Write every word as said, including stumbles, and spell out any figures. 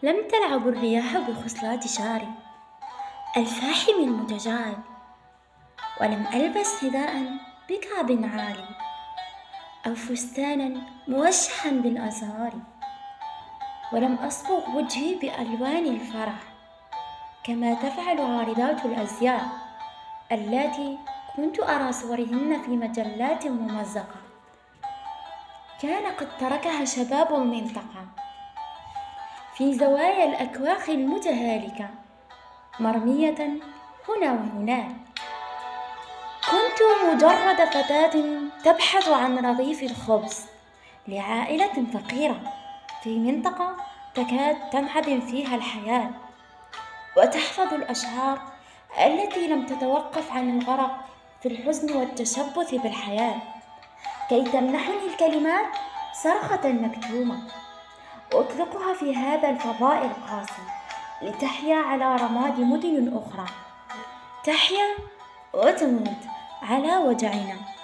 لم تلعب الرياح بخصلات شعري الفاحم المتجاعد، ولم ألبس حذاء بكعب عالي أو فستانا موشحا بالأزهار، ولم أصبغ وجهي بألوان الفرح كما تفعل عارضات الأزياء اللاتي كنت أرى صورهن في مجلات ممزقة كان قد تركها شباب المنطقة في زوايا الأكواخ المتهالكة مرمية هنا وهناك. كنت مجرد فتاة تبحث عن رغيف الخبز لعائلة فقيرة في منطقة تكاد تنعدم فيها الحياة، وتحفظ الأشعار التي لم تتوقف عن الغرق في الحزن والتشبث بالحياة كي تمنحني الكلمات صرخة مكتومة أطلقها في هذا الفضاء القاسي لتحيا على رماد مدن أخرى، تحيا وتموت على وجعنا.